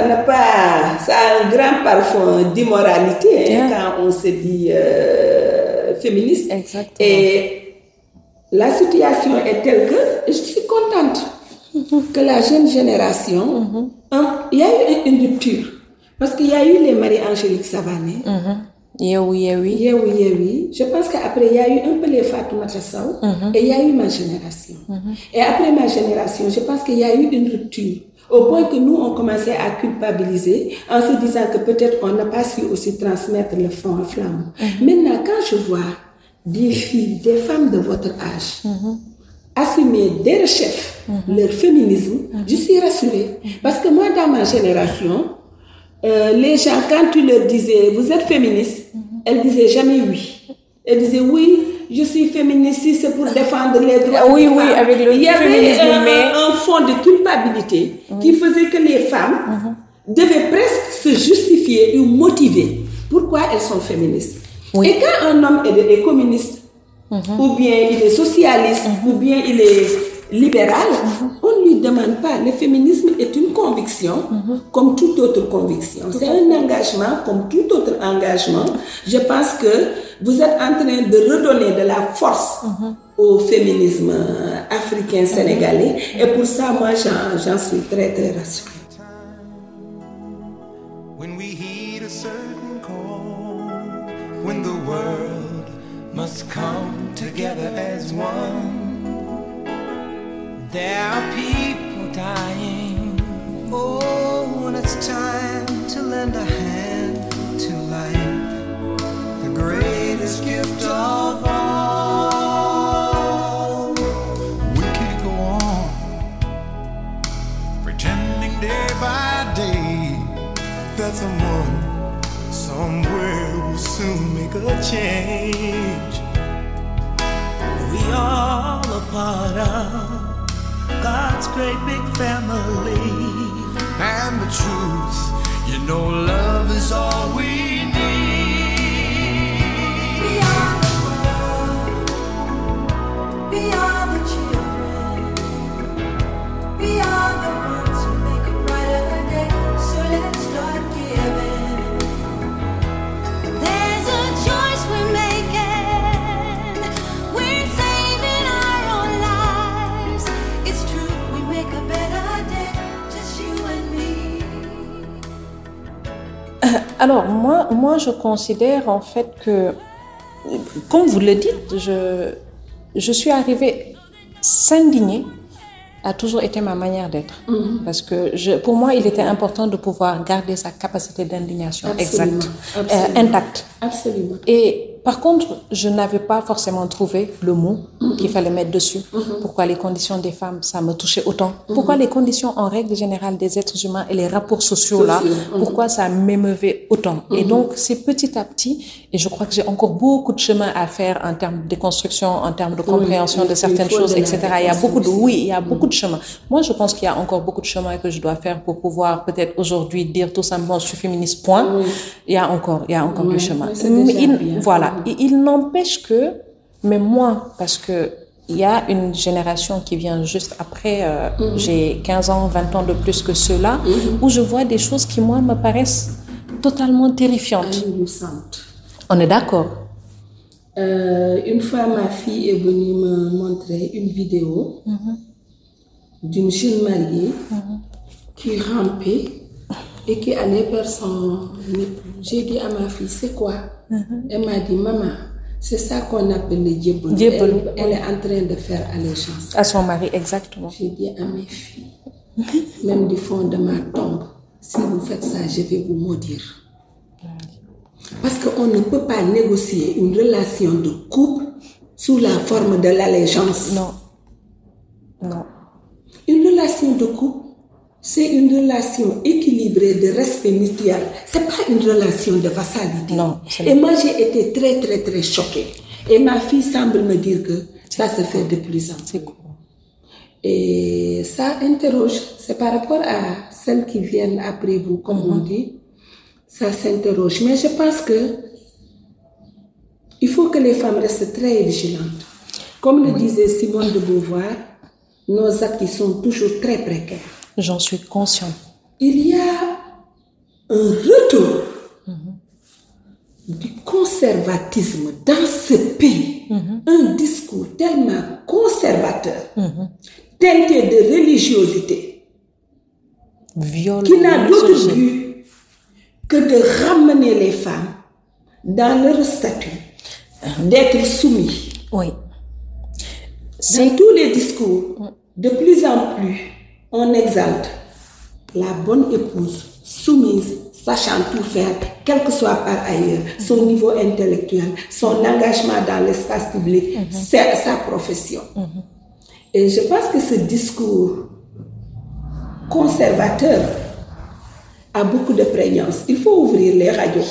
a un grand parfum d'immoralité quand on se dit féministe. Exactement. Et la situation est telle que je suis contente que la jeune génération, il y a eu une rupture. Parce qu'il y a eu les Marie-Angélique Savané. Oui. Je pense qu'après, il y a eu un peu les Fatoumata Sow et il y a eu ma génération. Et après ma génération, je pense qu'il y a eu une rupture. Au point que nous, on commençait à culpabiliser en se disant que peut-être on n'a pas su aussi transmettre le flambeau. Maintenant, quand je vois des filles, des femmes de votre âge, assumer des chefs leur féminisme, je suis rassurée. Parce que moi, dans ma génération, les gens, quand tu leur disais, vous êtes féministe, elles disaient jamais oui. Elles disaient oui, je suis féministe, c'est pour défendre les droits des femmes. Avec le Il y avait féminisme, un fond de culpabilité qui faisait que les femmes devaient presque se justifier ou motiver pourquoi elles sont féministes. Et quand un homme est communiste, ou bien il est socialiste, ou bien il est libéral, on ne lui demande pas. Le féminisme est une conviction comme toute autre conviction. C'est un engagement comme tout autre engagement. Je pense que vous êtes en train de redonner de la force au féminisme africain sénégalais. Et pour ça, moi, j'en suis très, très rassurée. When we heed a certain call, when the world must come together as one. There are people dying. Oh, when it's time to lend a hand to life, the greatest gift of all. We can't go on pretending day by day that someone somewhere will soon make a change. We all a part of God's great big family. And the truth, you know, love is all we need. We are the world, we are the children, we are the ones who make a brighter day. So let's start giving. There's a choice we're making. We're saving our own lives. It's true, we make a better day, just you and me. Alors, moi, je considère en fait que, comme vous le dites, je suis arrivée s'indigner a toujours été ma manière d'être. Parce que pour moi, il était important de pouvoir garder sa capacité d'indignation intacte. Absolument. Et par contre, je n'avais pas forcément trouvé le mot qu'il fallait mettre dessus. Pourquoi les conditions des femmes, ça me touchait autant. Pourquoi les conditions en règle générale des êtres humains et les rapports sociaux là, pourquoi ça m'émeuvait autant. Et donc, c'est petit à petit, et je crois que j'ai encore beaucoup de chemin à faire en termes de déconstruction, en termes de compréhension de certaines choses, etc. Il y a beaucoup de chemin. Moi, je pense qu'il y a encore beaucoup de chemin que je dois faire pour pouvoir peut-être aujourd'hui dire tout simplement je suis féministe, point. Il y a encore du chemin. Voilà. Il n'empêche que, mais moi, parce que il y a une génération qui vient juste après, j'ai 15 ans, 20 ans de plus que ceux-là, où je vois des choses qui, moi, me paraissent totalement terrifiantes. On est d'accord? Une fois, ma fille est venue me montrer une vidéo d'une jeune mariée qui rampait et qui allait perdre son époux. J'ai dit à ma fille, c'est quoi? Elle m'a dit, maman, c'est ça qu'on appelle le djebolo. Elle est en train de faire allégeance. À son mari, exactement. J'ai dit à mes filles, même du fond de ma tombe, si vous faites ça, je vais vous maudire. Parce qu'on ne peut pas négocier une relation de couple sous la forme de l'allégeance. Non. Non. Une relation de couple, c'est une relation équilibrée de respect mutuel. C'est pas une relation de vassalité. Non. Et moi, j'ai été très, très, très choquée. Et ma fille semble me dire que ça se fait de plus en plus. C'est cool. Et ça interroge. C'est par rapport à celles qui viennent après vous, comme on dit. Ça s'interroge. Mais je pense que il faut que les femmes restent très vigilantes. Comme le disait Simone de Beauvoir, nos actes sont toujours très précaires. J'en suis consciente. Il y a un retour du conservatisme dans ce pays. Un discours tellement conservateur, teinté de religiosité, qui n'a d'autre but que de ramener les femmes dans leur statut, d'être soumis. Oui. Dans tous les discours, de plus en plus, on exalte la bonne épouse, soumise, sachant tout faire, quel que soit par ailleurs, son niveau intellectuel, son engagement dans l'espace public, sa profession. Et je pense que ce discours conservateur a beaucoup de prégnance. Il faut ouvrir les radios.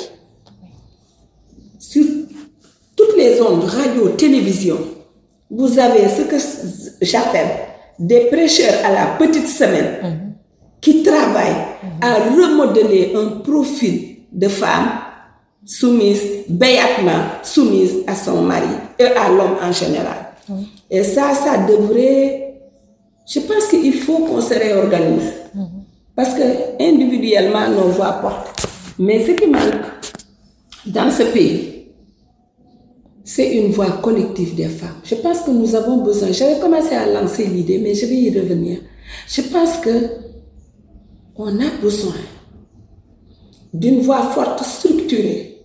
Sur toutes les ondes, radio, télévision, vous avez ce que j'appelle des prêcheurs à la petite semaine qui travaillent à remodeler un profil de femme soumise, béatement soumise à son mari et à l'homme en général. Et ça devrait... Je pense qu'il faut qu'on se réorganise. Parce que individuellement, nos voix portent. Mais ce qui manque dans ce pays, c'est une voix collective des femmes. Je pense que nous avons besoin... J'avais commencé à lancer l'idée, mais je vais y revenir. Je pense qu'on a besoin d'une voix forte, structurée,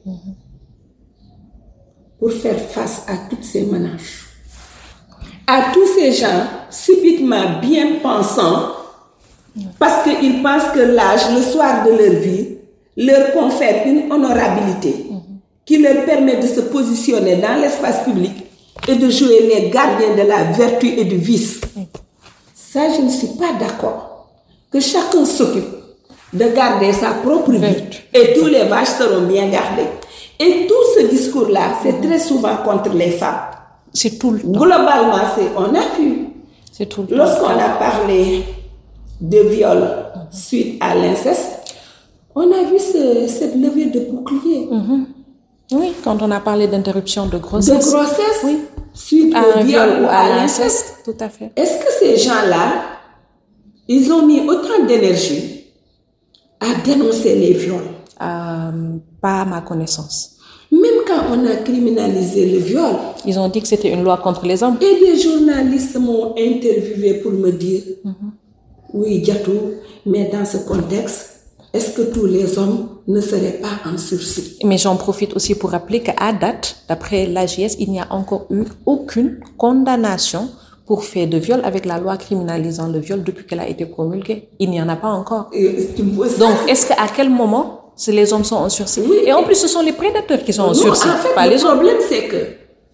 pour faire face à toutes ces menaces. À tous ces gens subitement bien pensants, parce qu'ils pensent que l'âge, le soir de leur vie, leur confère une honorabilité qui leur permet de se positionner dans l'espace public et de jouer les gardiens de la vertu et du vice. Ça, je ne suis pas d'accord. Que chacun s'occupe de garder sa propre vie et tous les vaches seront bien gardées. Et tout ce discours-là, c'est très souvent contre les femmes. C'est tout le temps. Globalement, on a vu. C'est tout le temps. Lorsqu'on a parlé de viol suite à l'inceste, on a vu cette levée de bouclier. Oui, quand on a parlé d'interruption de grossesse. De grossesse, oui. Suite à au viol ou à l'inceste. Tout à fait. Est-ce que ces gens-là, ils ont mis autant d'énergie à dénoncer les viols? Pas à ma connaissance. Même quand on a criminalisé le viol. Ils ont dit que c'était une loi contre les hommes. Et des journalistes m'ont interviewé pour me dire, oui, Diatou, mais dans ce contexte, est-ce que tous les hommes ne seraient pas en sursis? Mais j'en profite aussi pour rappeler qu'à date, d'après l'AGS, il n'y a encore eu aucune condamnation pour fait de viol avec la loi criminalisant le viol depuis qu'elle a été promulguée. Il n'y en a pas encore. Donc, est-ce qu'à quel moment les hommes sont en sursis? Oui. Et en plus, ce sont les prédateurs qui sont en sursis, en fait, pas les le problème, c'est que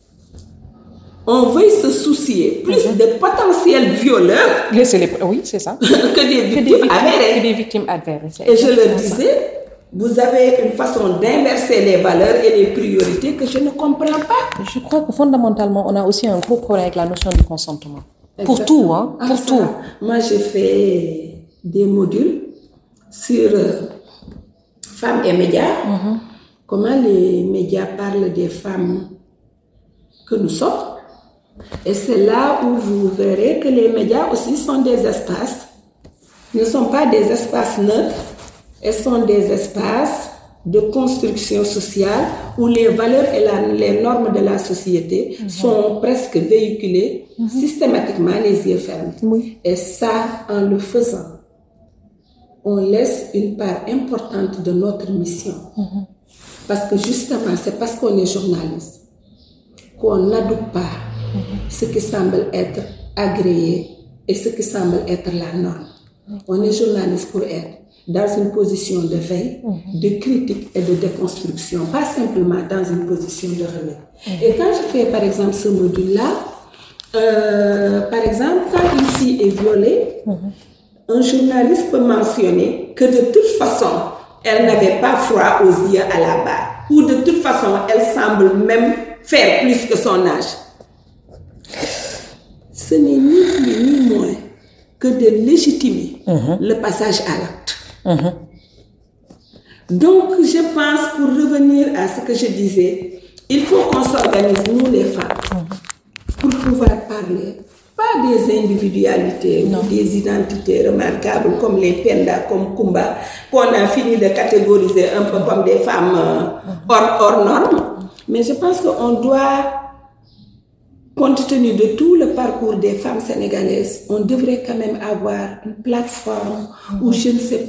on veut se soucier plus des potentiels violeurs oui, c'est ça. que des victimes avérées. Et je leur disais, vous avez une façon d'inverser les valeurs et les priorités que je ne comprends pas. Je crois que fondamentalement, on a aussi un gros problème avec la notion du consentement. Pour tout, hein, pour tout. Moi, j'ai fait des modules sur femmes et médias. Comment les médias parlent des femmes que nous sommes. Et c'est là où vous verrez que les médias aussi sont des espaces. Ne sont pas des espaces neutres. Elles sont des espaces de construction sociale où les valeurs et les normes de la société sont presque véhiculées systématiquement les yeux fermés. Oui. Et ça, en le faisant, on laisse une part importante de notre mission. Parce que justement, c'est parce qu'on est journaliste qu'on n'adoube pas ce qui semble être agréé et ce qui semble être la norme. On est journaliste pour être dans une position de veille, de critique et de déconstruction, pas simplement dans une position de remède. Et quand je fais par exemple ce module-là, par exemple, quand une fille est violée, un journaliste peut mentionner que de toute façon, elle n'avait pas froid aux yeux à la barre, ou de toute façon, elle semble même faire plus que son âge. Ce n'est ni plus ni moins que de légitimer le passage à l'acte. Donc, je pense, pour revenir à ce que je disais, il faut qu'on s'organise, nous les femmes, pour pouvoir parler, pas des individualités ou des identités remarquables comme les Penda, comme Kumba, qu'on a fini de catégoriser un peu comme des femmes hors normes. Mais je pense qu'on doit, compte tenu de tout le parcours des femmes sénégalaises, on devrait quand même avoir une plateforme où je ne sais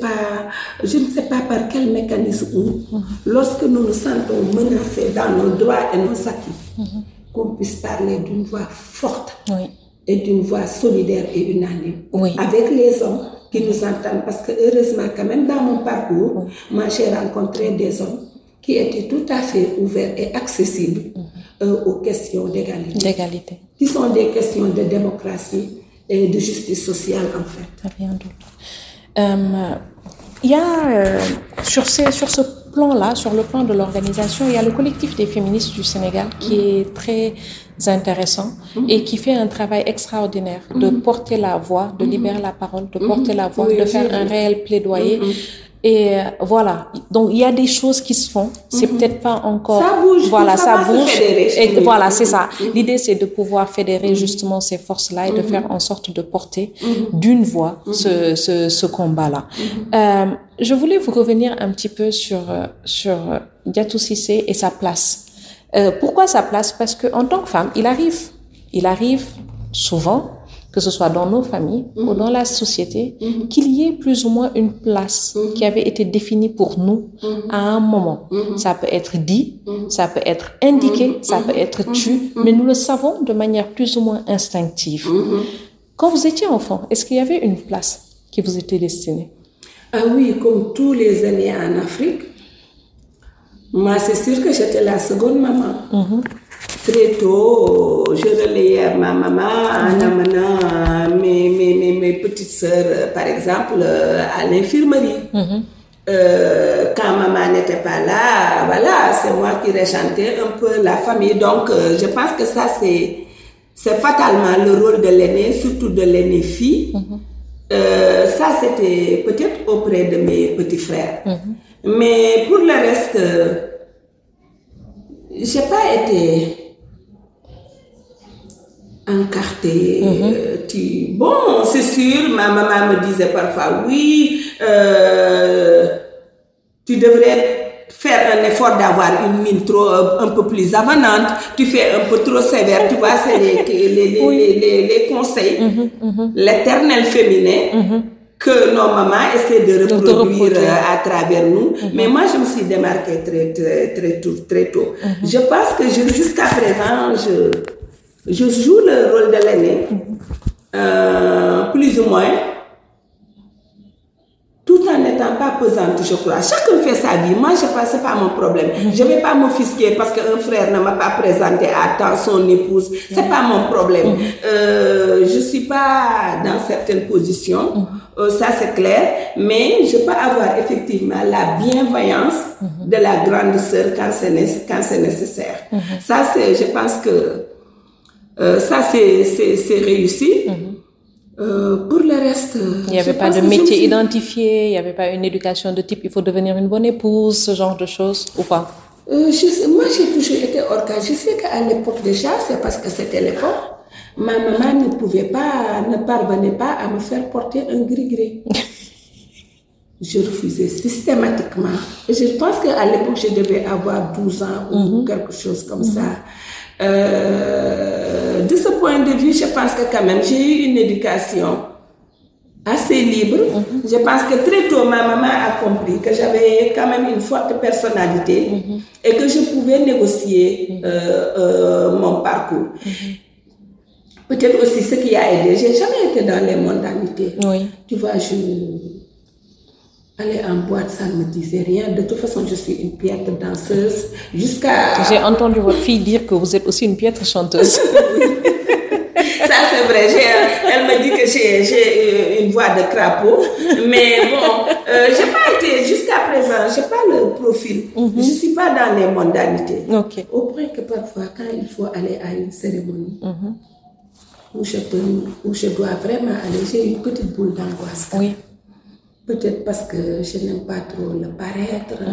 pas par quel mécanisme, lorsque nous nous sentons menacés dans nos droits et nos acquis, qu'on puisse parler d'une voix forte et d'une voix solidaire et unanime avec les hommes qui nous entendent. Parce que heureusement, quand même, dans mon parcours, moi j'ai rencontré des hommes qui étaient tout à fait ouverts et accessibles aux questions d'égalité, qui sont des questions de démocratie et de justice sociale en fait. Rien d'autre. Il y a sur ce plan-là, sur le plan de l'organisation, il y a le collectif des féministes du Sénégal qui est très intéressant et qui fait un travail extraordinaire de porter la voix, de libérer la parole, de porter la voix, de faire un réel plaidoyer. Et voilà, donc il y a des choses qui se font, c'est peut-être pas encore... Ça bouge, ça bouge. Et voilà, c'est ça. L'idée, c'est de pouvoir fédérer justement ces forces-là et de faire en sorte de porter d'une voix ce combat-là. Je voulais vous revenir un petit peu sur Diatou Cissé et sa place. Pourquoi sa place? Parce que en tant que femme, il arrive souvent, que ce soit dans nos familles ou dans la société, qu'il y ait plus ou moins une place qui avait été définie pour nous à un moment. Ça peut être dit, ça peut être indiqué, ça peut être tu, mais nous le savons de manière plus ou moins instinctive. Quand vous étiez enfant, est-ce qu'il y avait une place qui vous était destinée? Ah oui, comme tous les aînés en Afrique, moi c'est sûr que j'étais la seconde maman. Très tôt, je relayais ma maman en amenant mes petites sœurs, par exemple, à l'infirmerie. Quand maman n'était pas là, voilà, c'est moi qui régentais un peu la famille. Donc, je pense que ça, c'est fatalement le rôle de l'aînée, surtout de l'aînée fille. Ça, c'était peut-être auprès de mes petits frères. Mais pour le reste, j'ai pas été encartée. Bon, c'est sûr, ma maman me disait parfois, oui, tu devrais faire un effort d'avoir une mine un peu plus avenante, tu fais un peu trop sévère, tu vois, c'est les conseils, l'éternel féminin que nos mamans essaient de reproduire à travers nous. Mais moi, je me suis démarquée très tôt. Je pense que jusqu'à présent, je joue le rôle de l'aîné, plus ou moins, tout en n'étant pas pesante, je crois. Chacun fait sa vie. Moi, je pense que ce n'est pas mon problème. Je ne vais pas m'offusquer parce qu'un frère ne m'a pas présenté à temps son épouse. Ce n'est pas mon problème. Je ne suis pas dans certaines positions, ça c'est clair, mais je peux avoir effectivement la bienveillance de la grande sœur quand c'est nécessaire. Ça, je pense que ça, c'est réussi. Pour le reste... Il n'y avait pas de métier identifié, il n'y avait pas une éducation de type il faut devenir une bonne épouse, ce genre de choses, ou pas? Moi, j'ai toujours été orca. Je sais qu'à l'époque déjà, c'est parce que c'était l'époque, ma maman ne parvenait pas à me faire porter un gris-gris. Je refusais systématiquement. Et je pense qu'à l'époque, je devais avoir 12 ans ou quelque chose comme ça. De ce point de vue, je pense que quand même, j'ai eu une éducation assez libre. Je pense que très tôt, ma maman a compris que j'avais quand même une forte personnalité et que je pouvais négocier mon parcours. Peut-être aussi ce qui a aidé, j'ai jamais été dans les mondanités. Oui. Tu vois, aller en boîte, ça ne me disait rien. De toute façon, je suis une piètre danseuse jusqu'à... J'ai entendu votre fille dire que vous êtes aussi une piètre chanteuse. Ça, c'est vrai. Elle me dit que j'ai une voix de crapaud. Mais bon, j'ai pas été, jusqu'à présent, j'ai pas le profil. Je suis pas dans les mondanités. Okay. Au point que parfois, quand il faut aller à une cérémonie, où je dois vraiment aller, j'ai une petite boule d'angoisse. Oui. Peut-être parce que je n'aime pas trop le paraître.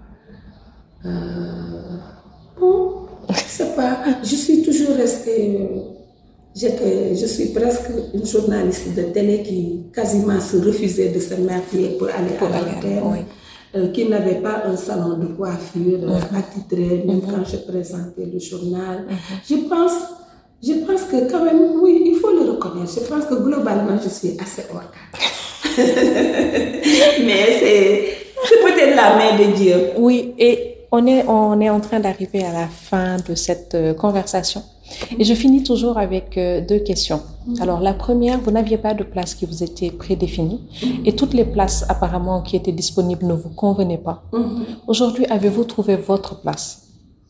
Bon, je sais pas. Je suis toujours restée... je suis presque une journaliste de télé qui quasiment se refusait de se maquiller pour aller à l'antenne, qui n'avait pas un salon de coiffure attitré, même quand je présentais le journal. Je pense que quand même, oui, il faut le reconnaître. Je pense que globalement, je suis assez hors cadre. Mais c'est peut-être la main de Dieu. Oui, et on est en train d'arriver à la fin de cette conversation. Et je finis toujours avec 2 questions. Alors, la première, vous n'aviez pas de place qui vous était prédéfinie et toutes les places apparemment qui étaient disponibles ne vous convenaient pas. Aujourd'hui, avez-vous trouvé votre place?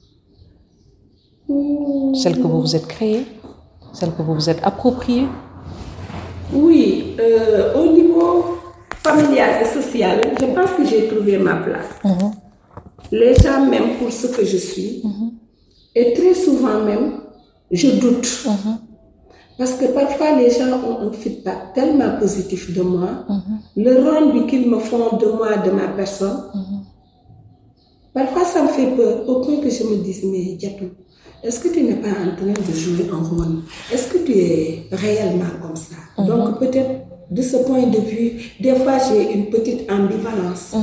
Celle que vous vous êtes créée? Celle que vous vous êtes appropriée? Oui, au niveau familial et social, je pense que j'ai trouvé ma place. Les gens m'aiment pour ce que je suis. Et très souvent même, je doute. Parce que parfois, les gens ont un feedback tellement positif de moi. Le rendu qu'ils me font de moi, de ma personne. Parfois, ça me fait peur. Au point que je me dise, mais Diatou, est-ce que tu n'es pas en train de jouer un rôle? Est-ce que tu es réellement comme ça? Donc, peut-être, de ce point de vue, des fois, j'ai une petite ambivalence.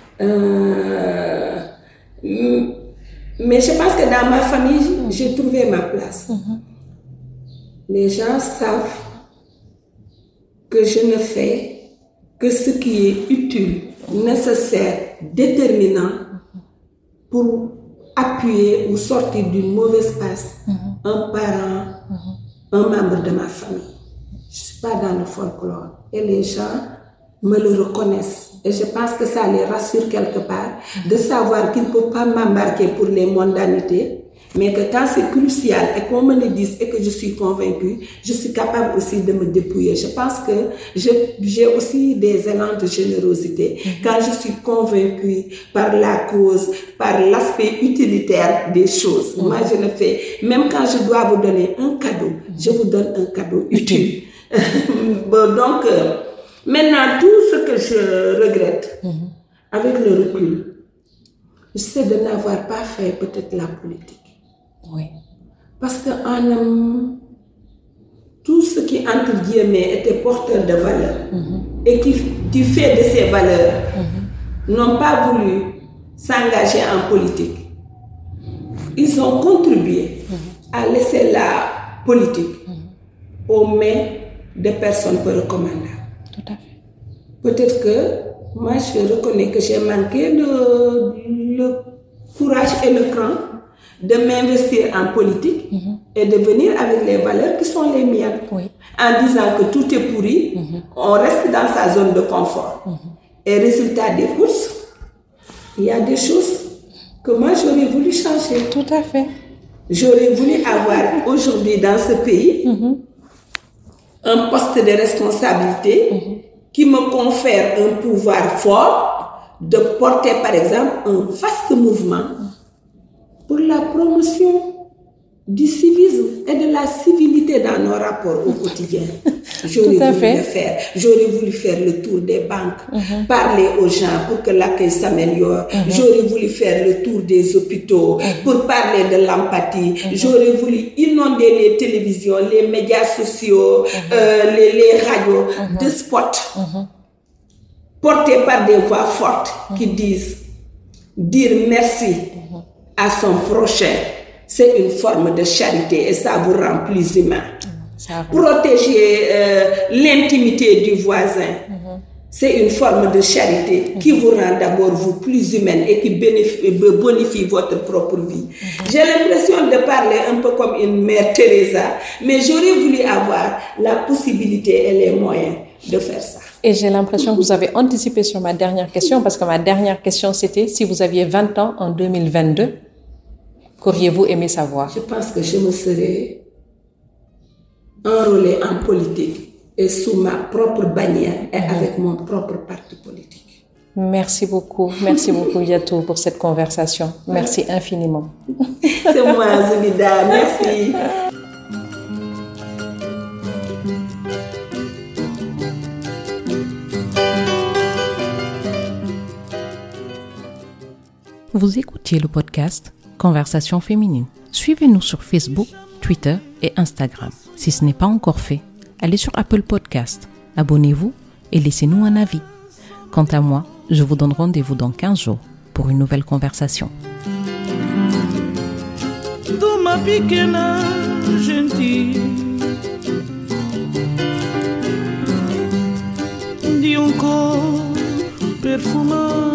Mais je pense que dans ma famille, j'ai trouvé ma place. Les gens savent que je ne fais que ce qui est utile, nécessaire, déterminant pour appuyer ou sortir d'une mauvaise passe un parent, un membre de ma famille. Je ne suis pas dans le folklore. Et les gens me le reconnaissent. Et je pense que ça les rassure quelque part de savoir qu'ils ne peuvent pas m'embarquer pour les mondanités, mais que quand c'est crucial et qu'on me le dise et que je suis convaincue, je suis capable aussi de me dépouiller. Je pense que j'ai aussi des élans de générosité. Quand je suis convaincue par la cause, par l'aspect utilitaire des choses, moi je le fais. Même quand je dois vous donner un cadeau, je vous donne un cadeau utile. Bon, donc... maintenant, tout ce que je regrette, avec le recul, c'est de n'avoir pas fait peut-être la politique. Oui. Parce que tout ce qui, entre guillemets, était porteur de valeurs et qui, du fait de ces valeurs, n'ont pas voulu s'engager en politique. Ils ont contribué à laisser la politique aux mains de personnes peu recommandables. Tout à fait. Peut-être que moi, je reconnais que j'ai manqué le courage et le cran de m'investir en politique et de venir avec les valeurs qui sont les miennes. Oui. En disant que tout est pourri, on reste dans sa zone de confort. Et résultat des courses, il y a des choses que moi, j'aurais voulu changer. Tout à fait. J'aurais voulu avoir aujourd'hui dans ce pays un poste de responsabilité qui me confère un pouvoir fort de porter, par exemple, un vaste mouvement pour la promotion du civisme et de la civilité dans nos rapports au quotidien. J'aurais voulu le faire. J'aurais voulu faire le tour des banques, parler aux gens pour que l'accueil s'améliore. J'aurais voulu faire le tour des hôpitaux pour parler de l'empathie. J'aurais voulu inonder les télévisions, les médias sociaux, les radios de spots portés par des voix fortes qui disent dire merci à son prochain. C'est une forme de charité et ça vous rend plus humain. Protéger l'intimité du voisin. C'est une forme de charité qui vous rend d'abord vous plus humaine et qui bonifie votre propre vie. J'ai l'impression de parler un peu comme une mère Teresa, mais j'aurais voulu avoir la possibilité et les moyens de faire ça. Et j'ai l'impression que vous avez anticipé sur ma dernière question, parce que ma dernière question c'était si vous aviez 20 ans en 2022, qu'auriez-vous aimé savoir? Je pense que je me serais enrôlée en politique et sous ma propre bannière et avec mon propre parti politique. Merci beaucoup Yatou pour cette conversation. Merci infiniment. C'est moi Zulida, merci. Vous écoutiez le podcast Conversation féminine. Suivez-nous sur Facebook, Twitter et Instagram. Si ce n'est pas encore fait, allez sur Apple Podcast, abonnez-vous et laissez-nous un avis. Quant à moi, je vous donne rendez-vous dans 15 jours pour une nouvelle conversation. De ma pequena gentil, de corpo perfumado.